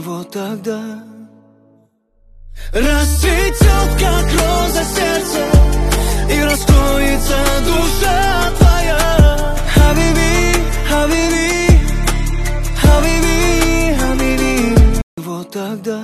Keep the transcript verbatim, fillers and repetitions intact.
вот тогда расцветет, как роза, сердце, и раскроется душа твоя. Хабиби, хабиби, хабиби, хабиби, вот тогда